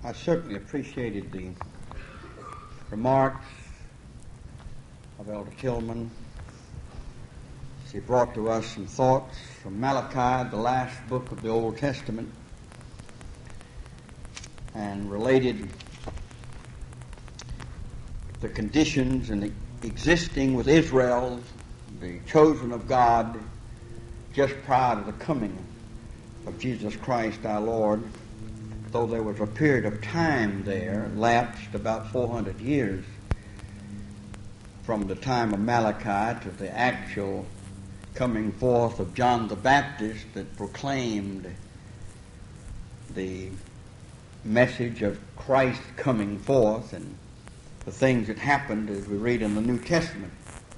I certainly appreciated the remarks of Elder Tillman. She brought to us some thoughts from Malachi, the last book of the Old Testament, and related the conditions and existing with Israel, the chosen of God, just prior to the coming of Jesus Christ our Lord. Though there was a period of time there, lapsed about 400 years from the time of Malachi to the actual coming forth of John the Baptist that proclaimed the message of Christ coming forth and the things that happened as we read in the New Testament.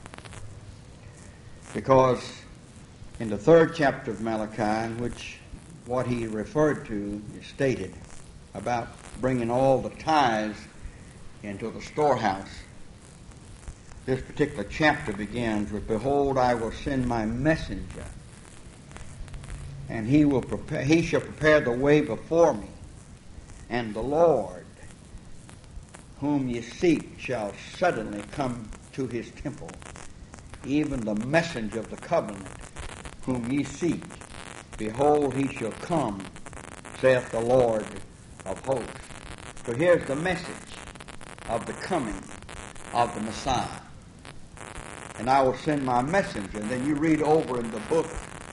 Because in the 3rd chapter of Malachi, in which what he referred to is stated about bringing all the tithes into the storehouse. This particular chapter begins with, "Behold, I will send my messenger, and he shall prepare the way before me, and the Lord, whom ye seek, shall suddenly come to his temple, even the messenger of the covenant, whom ye seek. Behold, he shall come, saith the Lord of hosts." So here's the message of the coming of the Messiah. "And I will send my messenger." And then you read over in the book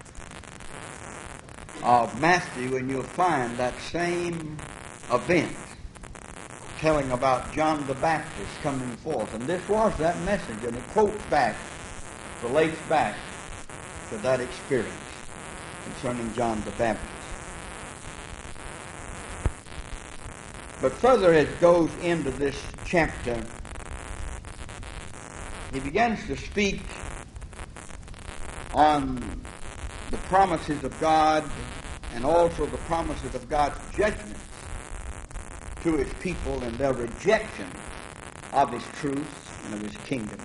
of Matthew and you'll find that same event telling about John the Baptist coming forth. And this was that message, and it relates back to that experience concerning John the Baptist. But further it goes into this chapter, he begins to speak on the promises of God and also the promises of God's judgments to his people and their rejection of his truth and of his kingdom.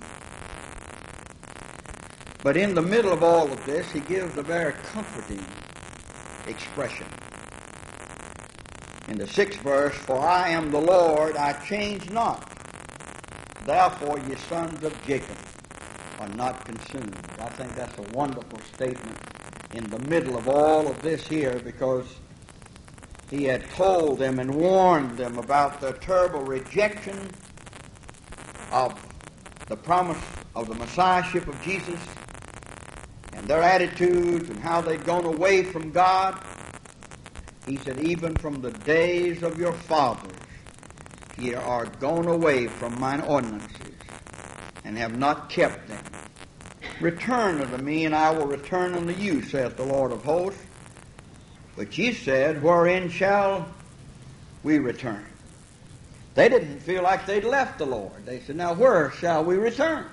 But in the middle of all of this, he gives a very comforting expression. In the 6th verse, "For I am the Lord, I change not. Therefore ye sons of Jacob are not consumed." I think that's a wonderful statement in the middle of all of this here, because he had told them and warned them about the terrible rejection of the promise of the Messiahship of Jesus and their attitudes and how they'd gone away from God. He said, "Even from the days of your fathers ye are gone away from mine ordinances and have not kept them. Return unto me, and I will return unto you, saith the Lord of hosts. But ye said, Wherein shall we return?" They didn't feel like they'd left the Lord. They said, "Now where shall we return?"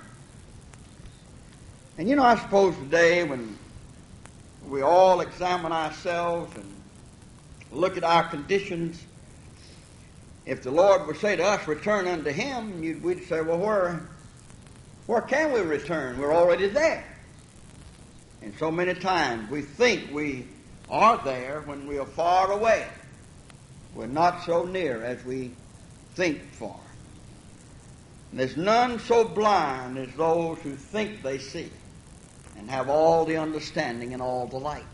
And I suppose today when we all examine ourselves and look at our conditions, if the Lord would say to us, "Return unto him," we'd say, "Well, where can we return? We're already there." And so many times we think we are there when we are far away. We're not so near as we think for. And there's none so blind as those who think they see and have all the understanding and all the light.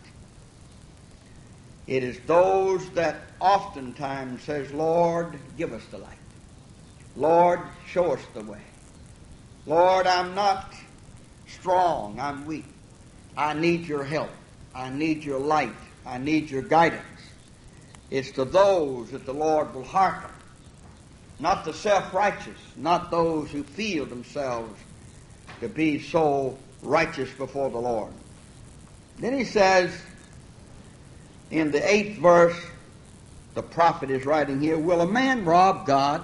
It is those that oftentimes says, "Lord, give us the light. Lord, show us the way. Lord, I'm not strong. I'm weak. I need your help. I need your light. I need your guidance." It's to those that the Lord will hearken. Not the self-righteous, not those who feel themselves to be so righteous before the Lord. Then he says, in the 8th verse, the prophet is writing here, "Will a man rob God?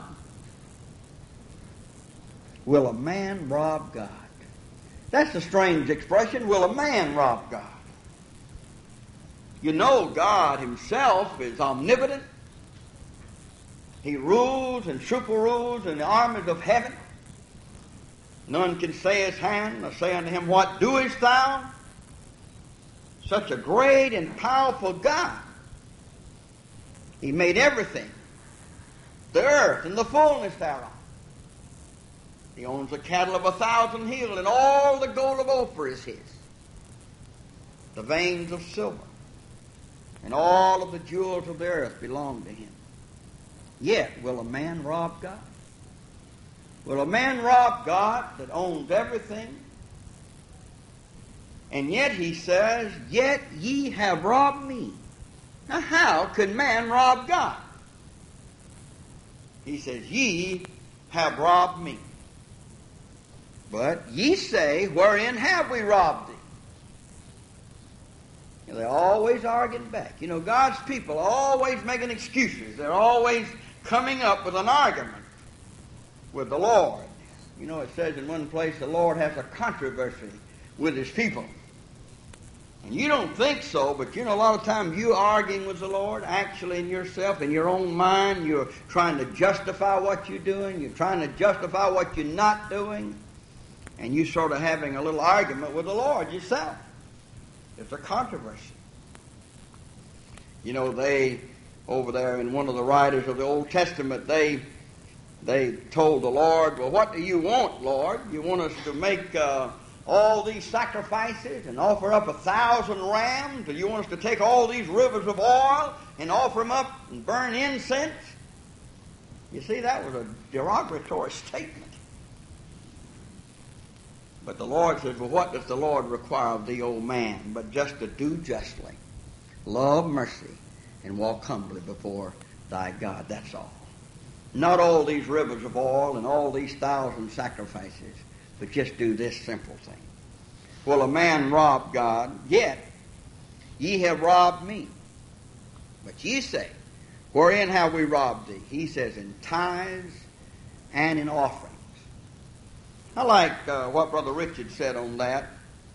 Will a man rob God?" That's a strange expression. Will a man rob God? God himself is omnipotent. He rules and super rules in the armies of heaven. None can say his hand or say unto him, "What doest thou?" Such a great and powerful God. He made everything. the earth and the fullness thereof. He owns the cattle of 1,000 hills, and all the gold of Ophir is his. The veins of silver and all of the jewels of the earth belong to him. Yet will a man rob God? Will a man rob God that owns everything? And yet he says, yet ye have robbed me. Now how could man rob God? He says, ye have robbed me. But ye say, wherein have we robbed thee? You know, they're always arguing back. You know, God's people are always making excuses. They're always coming up with an argument with the Lord. You know, it says in one place the Lord has a controversy with his people. And you don't think so, but you know, a lot of times you arguing with the Lord, actually in yourself, in your own mind, you're trying to justify what you're doing. You're trying to justify what you're not doing. And you sort of having a little argument with the Lord yourself. It's a controversy. You know, they, over there in one of the writers of the Old Testament, they told the Lord, well, what do you want, Lord? You want us to make all these sacrifices and offer up 1,000 rams? Or you want us to take all these rivers of oil and offer them up and burn incense? You see, that was a derogatory statement. But the Lord says, well, what does the Lord require of thee, O man, but just to do justly, love mercy, and walk humbly before thy God. That's all. Not all these rivers of oil and all these 1,000 sacrifices, but just do this simple thing. Will a man rob God? Yet ye have robbed me. But ye say, wherein have we robbed thee? He says, in tithes and in offerings. I like what Brother Richard said on that.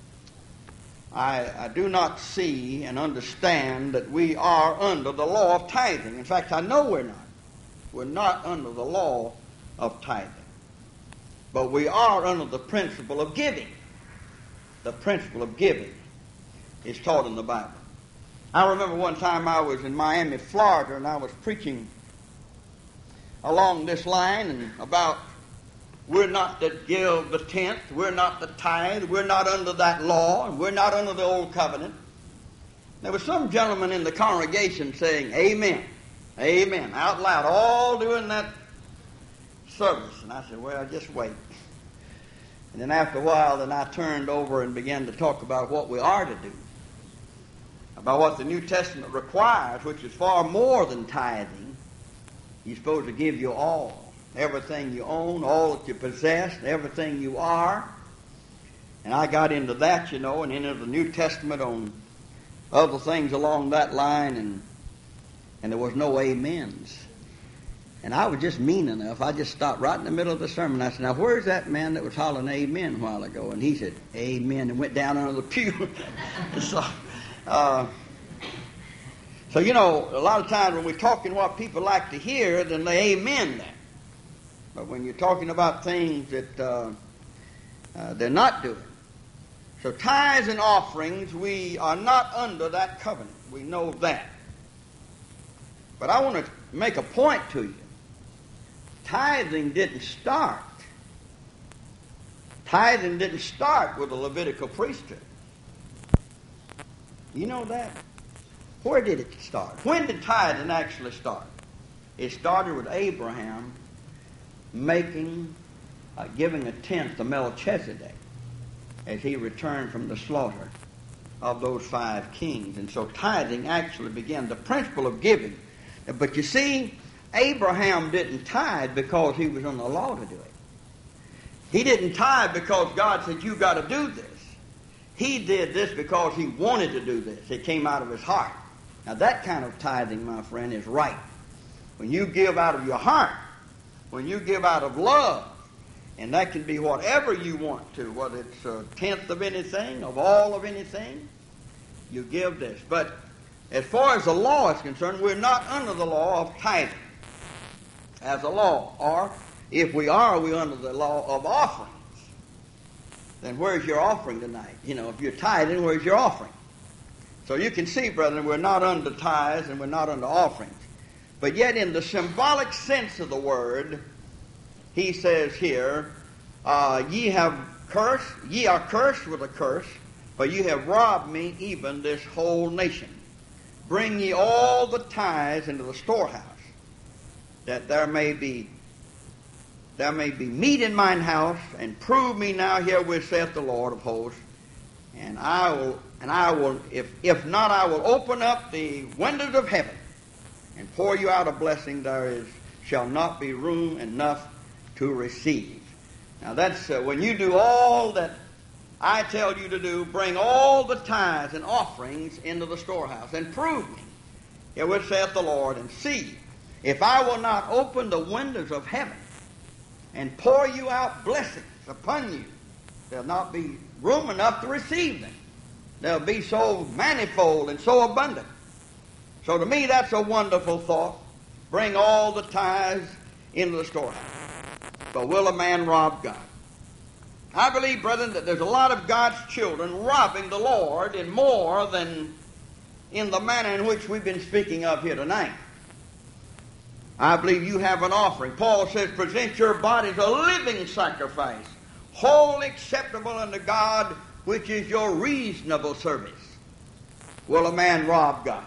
I do not see and understand that we are under the law of tithing. In fact, I know we're not. We're not under the law of tithing. But we are under the principle of giving. The principle of giving is taught in the Bible. I remember one time I was in Miami, Florida, and I was preaching along this line and about we're not to give the tenth, we're not to tithe, we're not under that law, and we're not under the old covenant. There was some gentleman in the congregation saying, amen, amen, out loud, all during that service. And I said, well, just wait. And then after a while, then I turned over and began to talk about what we are to do, about what the New Testament requires, which is far more than tithing. You're supposed to give you all. Everything you own, all that you possess, everything you are. And I got into that, you know, and into the New Testament on other things along that line, and there was no amens. And I was just mean enough. I just stopped right in the middle of the sermon. I said, now where's that man that was hollering amen a while ago? And he said, amen, and went down under the pew. So, you know, a lot of times when we're talking what people like to hear, then they amen that. But when you're talking about things that they're not doing. So tithes and offerings, we are not under that covenant. We know that. But I want to make a point to you. Tithing didn't start. Tithing didn't start with the Levitical priesthood. You know that? Where did it start? When did tithing actually start? It started with Abraham giving a tenth to Melchizedek as he returned from the slaughter of those 5 kings. And so tithing actually began, the principle of giving. But you see, Abraham didn't tithe because he was on the law to do it. He didn't tithe because God said, you got to do this. He did this because he wanted to do this. It came out of his heart. Now that kind of tithing, my friend, is right. When you give out of your heart, when you give out of love, and that can be whatever you want to, whether it's a tenth of anything, of all of anything, you give this. But as far as the law is concerned, we're not under the law of tithing as a law. Or if we are, we're under the law of offerings. Then where's your offering tonight? You know, if you're tithing, where's your offering? So you can see, brethren, we're not under tithes and we're not under offerings. But yet in the symbolic sense of the word, he says here, ye are cursed with a curse, for ye have robbed me, even this whole nation. Bring ye all the tithes into the storehouse, that there may be meat in mine house, and prove me now herewith, saith the Lord of hosts. And I will, if not, I will open up the windows of heaven and pour you out a blessing shall not be room enough to receive. Now that's when you do all that I tell you to do, bring all the tithes and offerings into the storehouse, and prove me, herewith saith the Lord, and see, if I will not open the windows of heaven and pour you out blessings upon you, there'll not be room enough to receive them. They'll be so manifold and so abundant. So to me, that's a wonderful thought. Bring all the tithes into the storehouse. But will a man rob God? I believe, brethren, that there's a lot of God's children robbing the Lord in more than in the manner in which we've been speaking of here tonight. I believe you have an offering. Paul says, present your bodies a living sacrifice, wholly acceptable unto God, which is your reasonable service. Will a man rob God?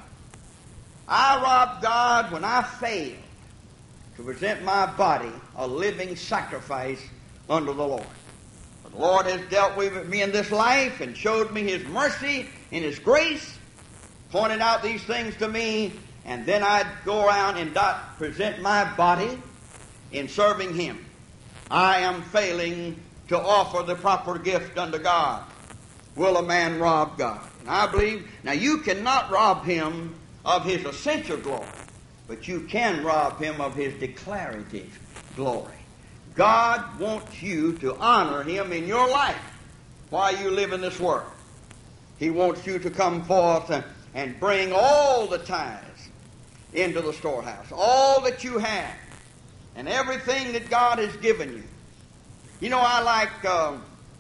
I rob God when I fail to present my body a living sacrifice unto the Lord. But the Lord has dealt with me in this life and showed me His mercy and His grace, pointed out these things to me, and then I'd go around and present my body in serving Him. I am failing to offer the proper gift unto God. Will a man rob God? And I believe, now you cannot rob Him of His essential glory, but you can rob Him of His declarative glory. God wants you to honor Him in your life while you live in this world. He wants you to come forth and bring all the tithes into the storehouse, all that you have, and everything that God has given you. You know, I like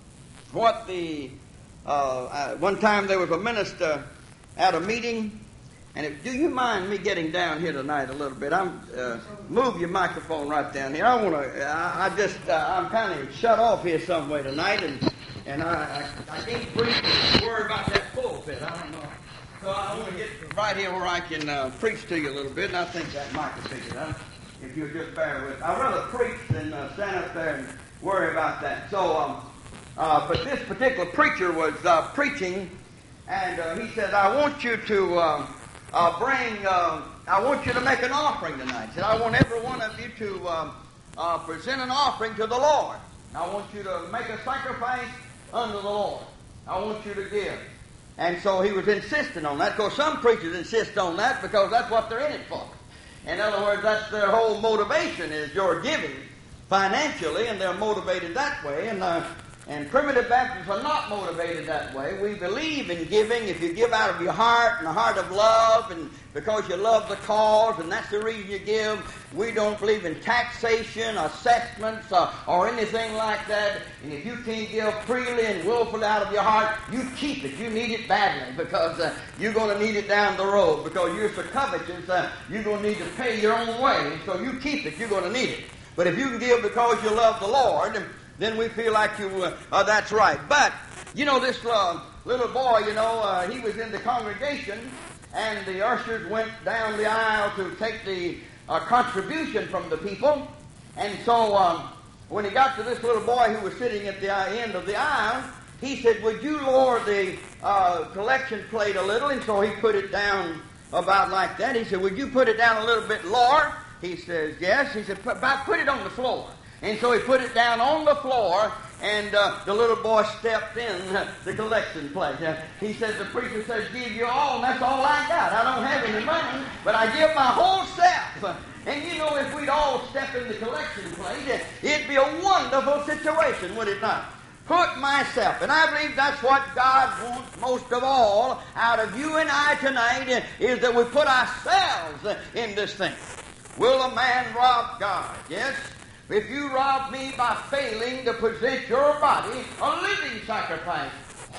one time there was a minister at a meeting, and do you mind me getting down here tonight a little bit? Move your microphone right down here. I'm kind of shut off here some way tonight, and I can't preach and worry about that pulpit. I don't know. So I want to get right here where I can preach to you a little bit, and I think that might be it, huh? If you'll just bear with me. I'd rather preach than stand up there and worry about that. So, but this particular preacher was preaching, and he said, I want you to make an offering tonight. He said, I want every one of you to present an offering to the Lord. I want you to make a sacrifice unto the Lord. I want you to give. And so he was insisting on that, because some preachers insist on that because that's what they're in it for. In other words, that's their whole motivation, is your giving financially, and they're motivated that way. And primitive Baptists are not motivated that way. We believe in giving if you give out of your heart and a heart of love, and because you love the cause, and that's the reason you give. We don't believe in taxation, assessments, or anything like that. And if you can't give freely and willfully out of your heart, you keep it. You need it badly, because you're going to need it down the road, because you're so covetous, you're going to need to pay your own way. So you keep it. You're going to need it. But if you can give because you love the Lord, then we feel like that's right. But, you know, this little boy, he was in the congregation, and the ushers went down the aisle to take the contribution from the people. And so when he got to this little boy who was sitting at the end of the aisle, he said, would you lower the collection plate a little? And so he put it down about like that. He said, would you put it down a little bit lower? He says, yes. He said, put it on the floor. And so he put it down on the floor, and the little boy stepped in the collection plate. He said, the preacher says, give you all, and that's all I got. I don't have any money, but I give my whole self. And if we'd all step in the collection plate, it'd be a wonderful situation, would it not? Put myself. And I believe that's what God wants most of all out of you and I tonight, is that we put ourselves in this thing. Will a man rob God? Yes. If you rob me by failing to present your body a living sacrifice,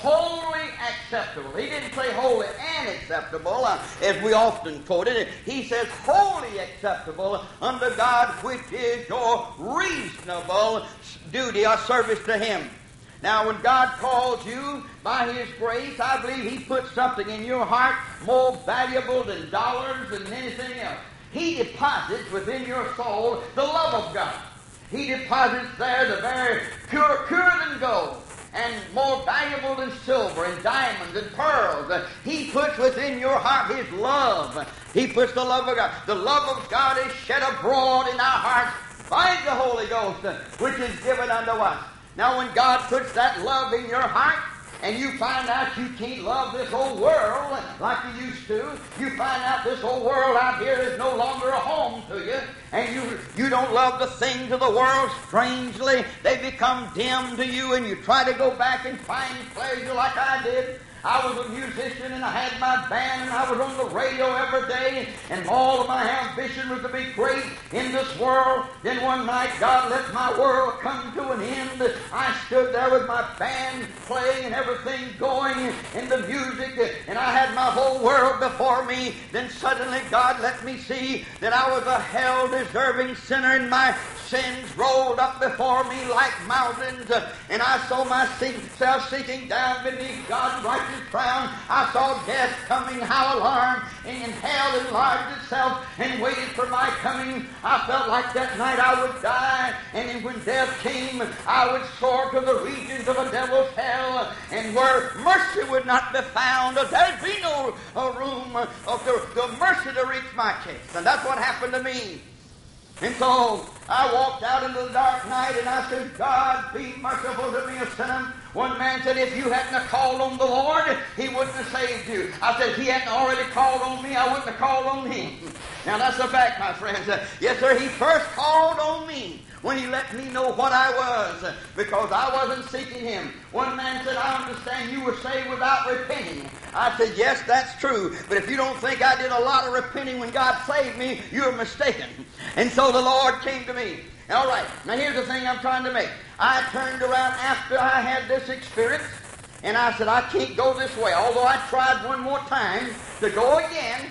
wholly acceptable. He didn't say holy and acceptable, as we often quote it. He says wholly acceptable unto God, which is your reasonable duty or service to Him. Now, when God calls you by His grace, I believe He puts something in your heart more valuable than dollars and anything else. He deposits within your soul the love of God. He deposits there the very purer than gold and more valuable than silver and diamonds and pearls. He puts within your heart His love. He puts the love of God. The love of God is shed abroad in our hearts by the Holy Ghost, which is given unto us. Now, when God puts that love in your heart, and you find out you can't love this old world like you used to, you find out this old world out here is no longer a home to you, and you don't love the things of the world strangely, they become dim to you, and you try to go back and find pleasure like I did. I was a musician, and I had my band, and I was on the radio every day, and all of my ambition was to be great in this world. Then one night, God let my world come to an end. I stood there with my band playing and everything going in the music, and I had my whole world before me. Then suddenly God let me see that I was a hell-deserving sinner, and my sins rolled up before me like mountains, and I saw myself sinking down beneath God's righteous crown. I saw death coming, how alarmed, and hell enlarged itself and waited for my coming. I felt like that night I would die, and when death came, I would soar to the regions of a devil's hell, and where mercy would not be found, there'd be no room of the mercy to reach my case. And that's what happened to me. And so I walked out into the dark night, and I said, God, be merciful to me, a sinner. One man said, if you hadn't called on the Lord, He wouldn't have saved you. I said, if He hadn't already called on me, I wouldn't have called on Him. Now that's the fact, my friends. Yes, sir, He first called on me when He let me know what I was, because I wasn't seeking Him. One man said, I understand you were saved without repenting. I said, yes, that's true, but if you don't think I did a lot of repenting when God saved me, you're mistaken. And so the Lord came to me. All right, now here's the thing I'm trying to make. I turned around after I had this experience, and I said, I can't go this way. Although I tried one more time to go again,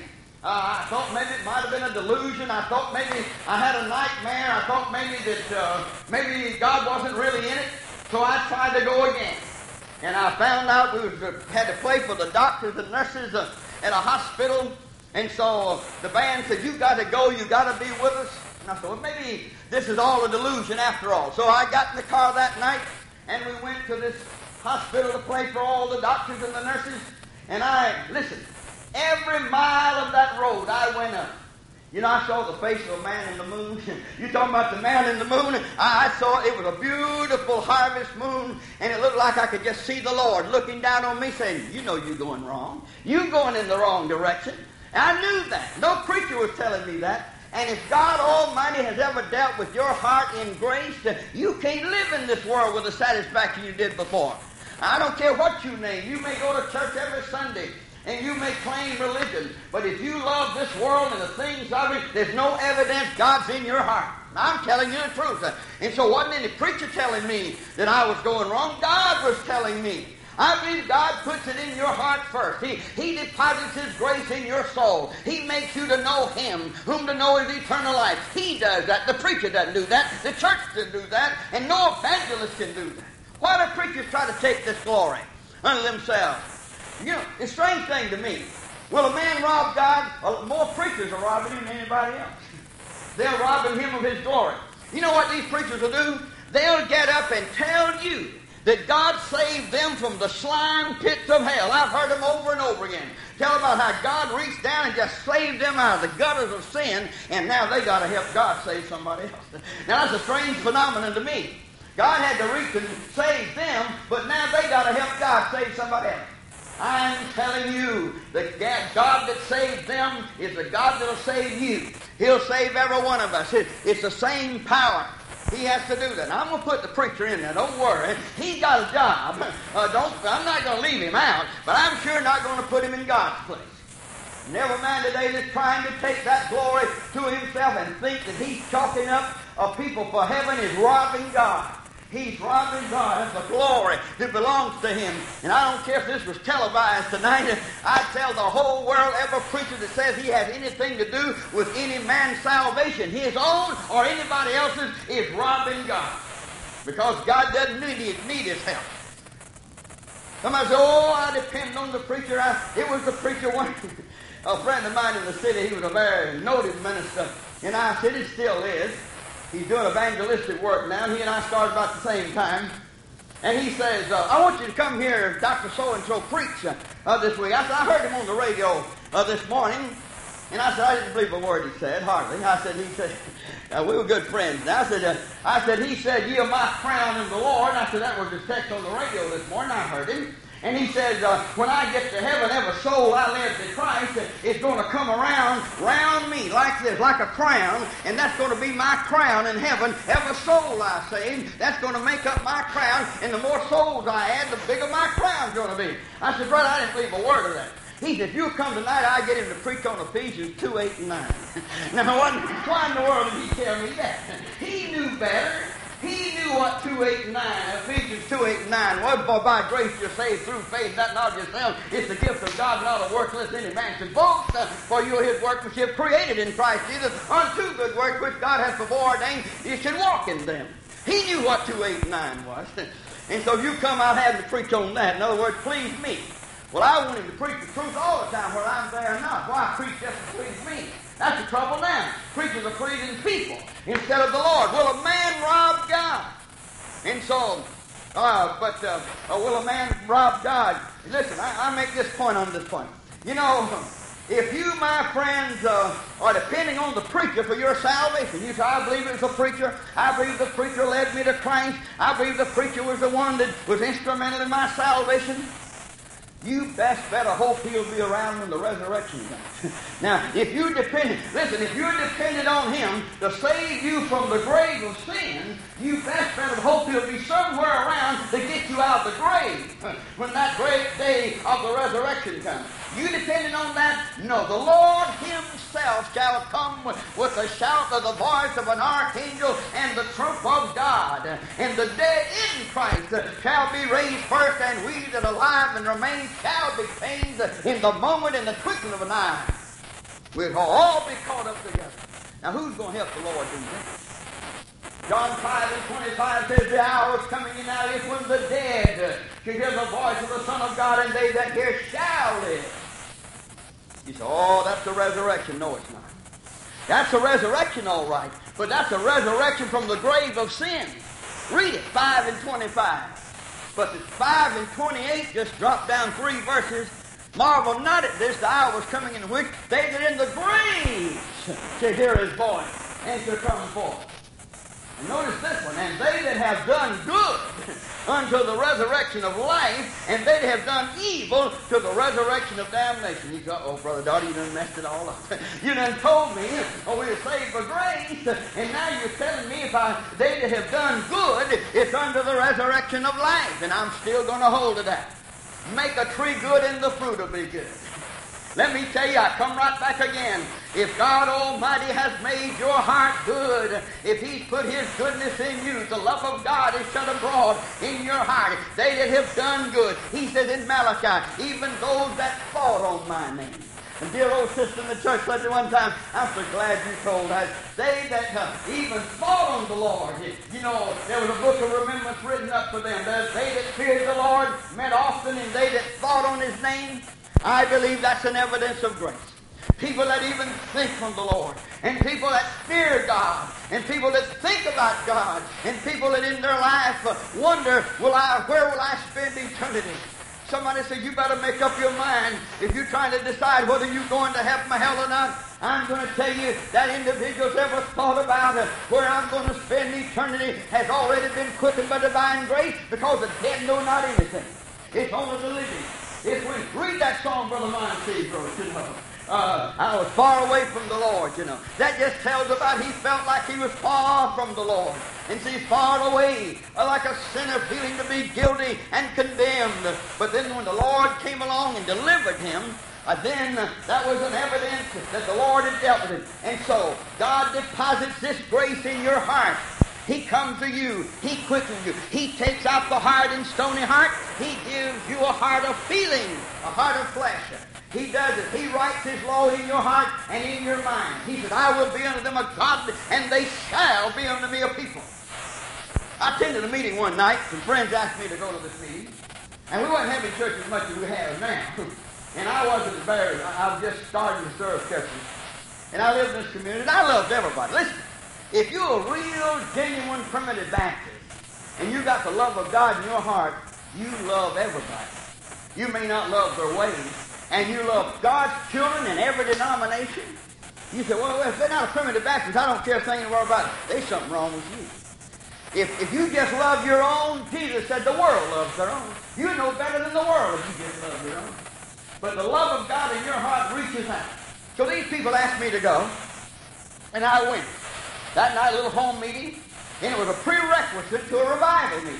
I thought maybe it might have been a delusion. I thought maybe I had a nightmare. I thought maybe that maybe God wasn't really in it. So I tried to go again. And I found out we had to play for the doctors and nurses at a hospital. And so the band said, you got to go. You got to be with us. And I said, well, maybe this is all a delusion after all. So I got in the car that night, and we went to this hospital to play for all the doctors and the nurses. And listen, every mile of that road I went up. You know, I saw the face of a man in the moon. You talking about the man in the moon? I saw it was a beautiful harvest moon, and it looked like I could just see the Lord looking down on me saying, you know you're going wrong. You're going in the wrong direction. And I knew that. No preacher was telling me that. And if God Almighty has ever dealt with your heart in grace, you can't live in this world with the satisfaction you did before. I don't care what you name. You may go to church every Sunday, and you may claim religion, but if you love this world and the things of it, there's no evidence God's in your heart. I'm telling you the truth. And so wasn't any preacher telling me that I was going wrong. God was telling me. I believe God puts it in your heart first. He deposits His grace in your soul. He makes you to know Him, whom to know is eternal life. He does that. The preacher doesn't do that. The church doesn't do that. And no evangelist can do that. Why do preachers try to take this glory unto themselves? You know, it's a strange thing to me. Will a man rob God? More preachers are robbing Him than anybody else. They're robbing Him of His glory. You know what these preachers will do? They'll get up and tell you that God saved them from the slime pits of hell. I've heard them over and over again. Tell about how God reached down and just saved them out of the gutters of sin, and now they got to help God save somebody else. Now that's a strange phenomenon to me. God had to reach and save them, but now they got to help God save somebody else. I'm telling you, the God that saved them is the God that will save you. He'll save every one of us. It's the same power. He has to do that. Now, I'm going to put the preacher in there. Don't worry. He's got a job. I'm not going to leave him out, but I'm sure not going to put him in God's place. Never mind today that's trying to take that glory to himself and think that he's chalking up a people for heaven is robbing God. He's robbing God of the glory that belongs to Him. And I don't care if this was televised tonight. I tell the whole world, every preacher that says he has anything to do with any man's salvation, his own or anybody else's, is robbing God. Because God doesn't need His help. Somebody says, oh, I depend on the preacher. It was the preacher one. A friend of mine in the city, he was a very noted minister. And I said, it still is. He's doing evangelistic work now. He and I started about the same time. And he says, I want you to come here, Dr. So-and-so, preach this week. I said, I heard him on the radio this morning. And I said, I didn't believe a word he said, hardly. I said, he said, we were good friends. And I said, he said, ye are my crown in the Lord. And I said, that was his text on the radio this morning. I heard him. And he says, when I get to heaven, every soul I led to Christ is going to come round me like this, like a crown, and that's going to be my crown in heaven. Every soul I save, that's going to make up my crown, and the more souls I add, the bigger my crown's going to be. I said, brother, I didn't believe a word of that. He said, if you come tonight, I get him to preach on Ephesians 2, 8, and 9. Now, why in the world did he tell me that? He knew better. He knew what 2, 8, and 9, Ephesians 2, 8, and 9 was. For by grace you're saved through faith, that not of yourselves. It's the gift of God, not a work, lest any man should boast. For you are His workmanship, created in Christ Jesus, unto good works, which God hath before ordained, you should walk in them. He knew what 2, 8, and 9 was. And so you come out having to preach on that. In other words, please me. Well, I want him to preach the truth all the time, whether I'm there or not. Why preach just to please me? That's the trouble now. Preachers are pleasing people instead of the Lord. Will a man rob God? And so, will a man rob God? Listen, I make this point on this point. You know, if you, my friends, are depending on the preacher for your salvation, you say, I believe it was the preacher. I believe the preacher led me to Christ. I believe the preacher was the one that was instrumental in my salvation. You best better hope he'll be around when the resurrection comes. Now, if you're dependent on him to save you from the grave of sin, you best better hope he'll be somewhere around to get you out of the grave when that great day of the resurrection comes. You depending on that? No. The Lord Himself shall come with the shout of the voice of an archangel and the trump of God. And the dead in Christ shall be raised first, and we that are alive and remain shall be changed in the moment, in the twinkling of an eye. We'll all be caught up together. Now, who's going to help the Lord do that? John 5:25 says, the hour is coming in now is when the dead shall hear the voice of the Son of God, and they that hear shall live. You say, oh, that's the resurrection. No, it's not. That's a resurrection, all right, but that's a resurrection from the grave of sin. Read it, 5:25. But 5:28 just dropped down 3 verses. Marvel not at this, the hour was coming in which they that in the graves shall hear His voice and shall come forth. And notice this one, and they that have done good unto the resurrection of life, and they that have done evil to the resurrection of damnation. He said, oh, Brother Dottie, you done messed it all up. You done told me, oh, we're saved for grace, and now you're telling me they that have done good, it's unto the resurrection of life, and I'm still going to hold to that. Make a tree good and the fruit will be good. Let me tell you, I come right back again. If God Almighty has made your heart good, if He's put His goodness in you, the love of God is shed abroad in your heart. They that have done good. He says in Malachi, even those that fought on my name. And dear old sister in the church said at one time, I'm so glad you told us, they that even fought on the Lord. You know, there was a book of remembrance written up for them. They that feared the Lord met often, and they that fought on His name. I believe that's an evidence of grace. People that even think from the Lord, and people that fear God, and people that think about God, and people that in their life wonder, where will I spend eternity? Somebody said, you better make up your mind if you're trying to decide whether you're going to heaven or hell or not. I'm going to tell you that individuals ever thought about where I'm going to spend eternity has already been quickened by divine grace, because the dead know not anything. It's only the living. Read that song Brother Monteith wrote, you know. I was far away from the Lord, you know. That just tells about he felt like he was far from the Lord. And see, far away, like a sinner feeling to be guilty and condemned. But then when the Lord came along and delivered him, then that was an evidence that the Lord had dealt with him. And so, God deposits this grace in your heart. He comes to you. He quickens you. He takes out the hard and stony heart. He gives you a heart of feeling, a heart of flesh. He does it. He writes His law in your heart and in your mind. He said, I will be unto them a God, and they shall be unto me a people. I attended a meeting one night. Some friends asked me to go to this meeting. And we wasn't having church as much as we have now. And I wasn't very, I was just starting to serve churches. And I lived in this community, and I loved everybody. Listen, if you're a real, genuine, primitive Baptist, and you got the love of God in your heart, you love everybody. You may not love their ways, and you love God's children in every denomination. You say, well, if they're not a primitive Baptist, I don't care a thing about it. There's something wrong with you. If you just love your own, Jesus said the world loves their own. You know better than the world if you just love your own. But the love of God in your heart reaches out. So these people asked me to go, and I went. That night, a little home meeting, and it was a prerequisite to a revival meeting.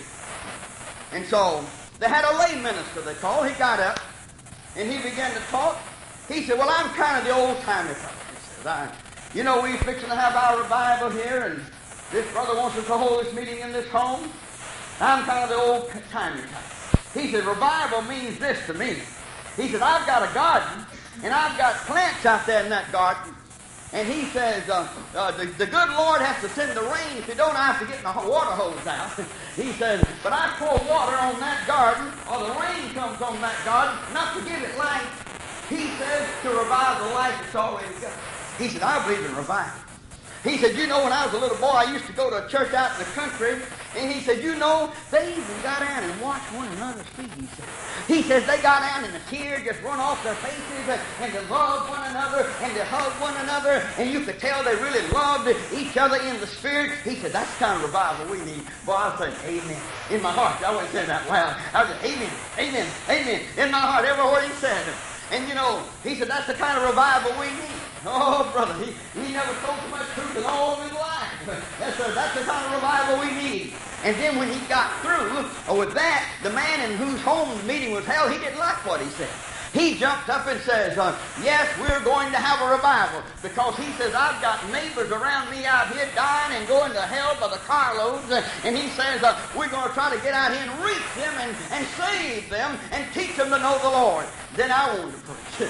And so they had a lay minister, they called. He got up, and he began to talk. He said, well, I'm kind of the old-timer fellow. He says, you know, we're fixing to have our revival here, and this brother wants us to hold this meeting in this home. I'm kind of the old-timer type. He said, revival means this to me. He said, I've got a garden, and I've got plants out there in that garden. And he says, the good Lord has to send the rain. If you don't, I have to get my water hose out. He says, but I pour water on that garden, or the rain comes on that garden, not to give it life. He says, to revive the life that's already got. He said, I believe in revival. He said, you know, when I was a little boy, I used to go to a church out in the country, and he said, you know, they even got down and watched one another speak, he said. He says they got down and the tears just run off their faces, and they loved one another, and they hugged one another, and you could tell they really loved each other in the Spirit. He said, that's the kind of revival we need. Boy, I was saying, amen. In my heart, I wasn't saying that loud. I was saying, amen, amen, amen. In my heart, every word he said. And you know, he said, that's the kind of revival we need. Oh, brother, he never told so much truth in all of his life. That's the kind of revival we need. And then when he got through with that, the man in whose home the meeting was held, he didn't like what he said. He jumped up and says, yes, we're going to have a revival. Because he says, I've got neighbors around me out here dying and going to hell by the carloads. And he says, we're going to try to get out here and reach them and save them and teach them to know the Lord. Then I wanted to preach.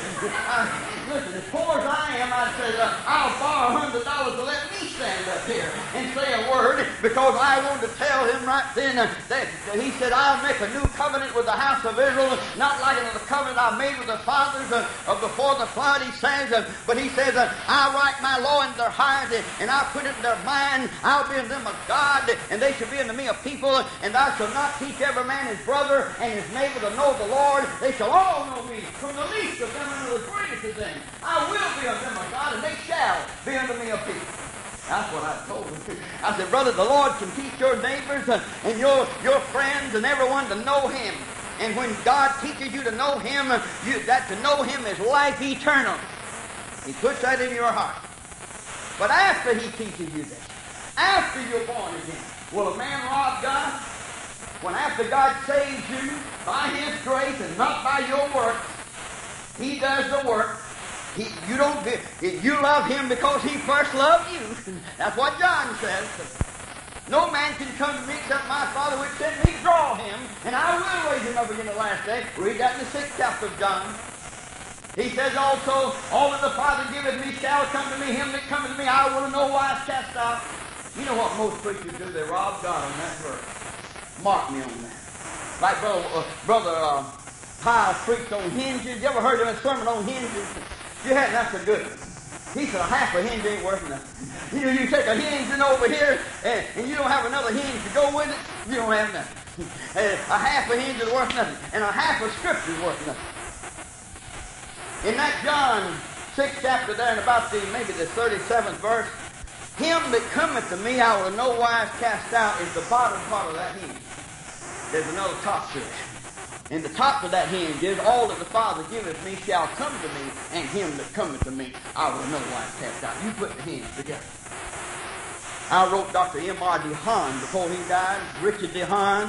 Listen, as poor as I am, I said, I'll borrow $100 to let me stand up here and say a word, because I wanted to tell him right then that he said, I'll make a new covenant with the house of Israel, not like the covenant I made with the fathers before the flood, he says, but he says, I'll write my law in their heart, and I'll put it in their mind. I'll be in them a God, and they shall be unto me a people, and thou shalt not teach every man his brother and his neighbor to know the Lord. They shall all know me, from the least of them unto the greatest of them. I will be unto them a God, and they shall be unto me a people. That's what I told him. I said, brother, the Lord can teach your neighbors and your friends and everyone to know Him. And when God teaches you to know Him, that to know Him is life eternal. He puts that in your heart. But after He teaches you that, after you're born again, will a man rob God? When after God saves you by His grace and not by your work, He does the work. You love Him because He first loved you. That's what John says. No man can come to me except my Father which sent me draw him, and I will raise him up again the last day. Read that in the 6th chapter of John. He says also, all that the Father giveth me shall come to me. Him that cometh to me I will in no wise cast out. You know what most preachers do? They rob God on that verse. Mark me on that. Like Brother Pyle preached on hinges. You ever heard of a sermon on hinges? You hadn't. That's a good one. He said, a half a hinge ain't worth nothing. You take a hinge in over here, and you don't have another hinge to go with it, you don't have nothing. A half a hinge is worth nothing, and a half a scripture is worth nothing. In that John 6th chapter there, and about maybe the 37th verse, him that cometh to me I will in no wise cast out is the bottom part of that hinge. There's another top to it. And the top of that hinge is, all that the Father giveth me shall come to me, and him that cometh to me I will in no wise cast out. You put the hinge together. I wrote Dr. M.R. DeHaan before he died, Richard DeHaan,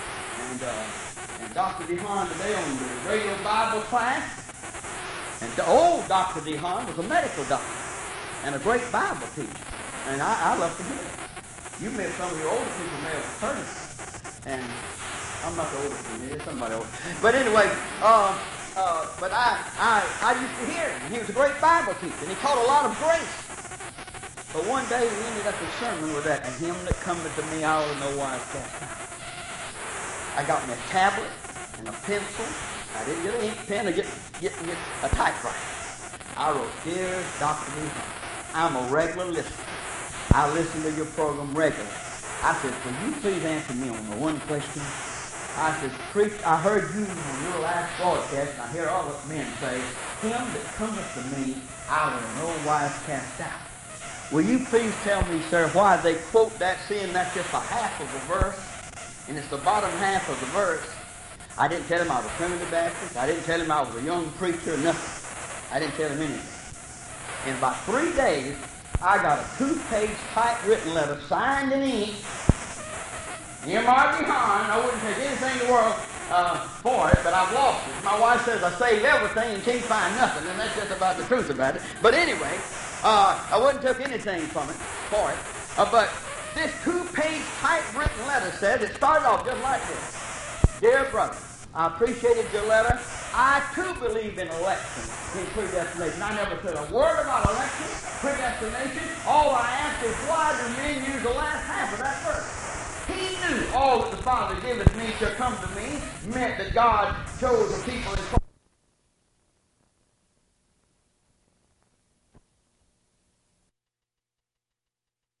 and Dr. DeHaan today on the radio Bible class. And the old Dr. DeHaan was a medical doctor and a great Bible teacher. And I love to hear it. You may have, some of your older people may have heard it. And I'm not the oldest one here, somebody older. But anyway, but I used to hear him. He was a great Bible teacher, and he taught a lot of grace. But one day we ended up the sermon with that, and him that cometh to me, I will no wise cast out. I got me a tablet and a pencil. I didn't get an ink pen or get a typewriter. I wrote, Dear Dr. Lee Hunt, I'm a regular listener. I listen to your program regularly. I said, will you please answer me on the one question? I said, I heard you on your last broadcast, and I hear all the men say, him that cometh to me, I will no wise cast out. Will you please tell me, sir, why they quote that, seeing that's just a half of the verse, and it's the bottom half of the verse? I didn't tell him I was a primitive Baptist. I didn't tell him I was a young preacher or nothing. I didn't tell him anything. In about 3 days, I got a 2-page typewritten letter signed in ink. M.R.G. Hahn. I wouldn't take anything in the world for it, but I've lost it. My wife says I saved everything and can't find nothing, and that's just about the truth about it. But anyway, I wouldn't take anything from it for it. But this 2-page typewritten letter says, it started off just like this. Dear brother, I appreciated your letter. I too believe in election, in predestination. I never said a word about election, predestination. All I asked is, why do men use the last half of that verse? He knew all that the Father giveth me shall come to me meant that God chose the people in